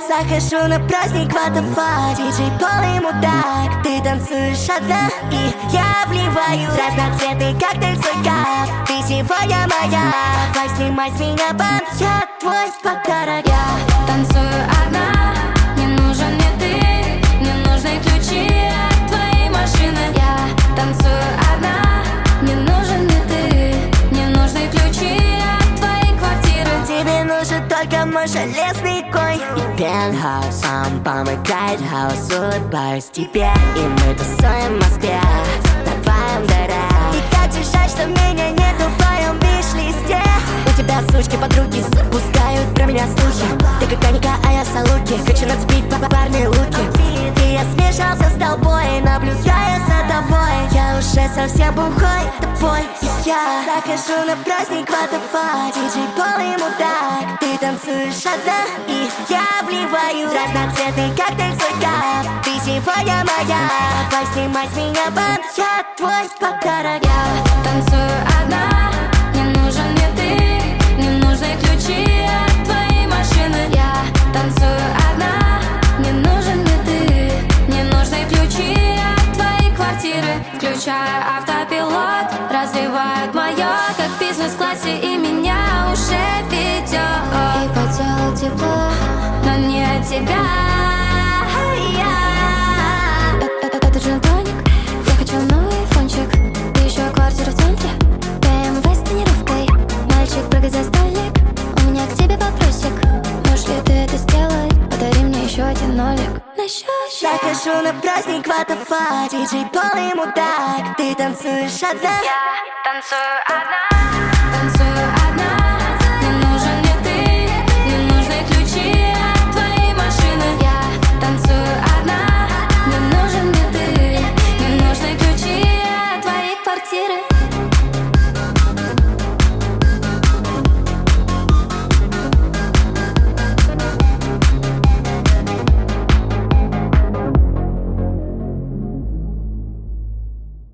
Захожу на праздник Ватафа, диджей полный мудак. Ты танцуешь одна, и я вливаю разноцветный коктейль свой кап. Ты сегодня моя, давай снимай с меня бант, я твой подарок. Я танцую одна, не нужен мне ты, не нужны ключи от твоей машины. Я танцую одна, не нужен мне ты, не нужны ключи от твоей квартиры. Тебе нужен только мой железный конь и пентхаус, сам помогает хаос. Улыбаюсь тебе, и мы тусуем в Москве на твоем дыре. И как же жаль, что меня нету в твоем виш-листе. У тебя сучки подруги пускают про меня слухи. Ты как Аника, а я Салуки. Хочу нацепить парные луки. И я смешался с толпой, наблюдая за тобой. Я уже совсем бухой, тобой и я. Захожу на праздник Ватафа, диджей полный мудак. Ты танцуешь одна, и я вливаю разноцветный коктейль свой кап. Ты сегодня моя, давай снимай с меня бант, я твой подарок. Я танцую одна, не нужен мне ты, не нужны ключи от твоей машины. Я танцую одна, не нужен мне ты, не нужны ключи от твоей квартиры. Включаю автопилот, развивает моё, как в бизнес-классе, и меня уже ведёт. И по телу тепло, но не от тебя. Это джин-тоник, я хочу новый фончик. И еще квартира в центре, БМВ с тонировкой. Мальчик, прыгай за столик, у меня к тебе вопросик. Можешь ли ты это сделать? Подари мне еще один нолик на счётчик. Захожу на праздник Ватафа, диджей полный мудак. Ты танцуешь одна, Я танцую одна.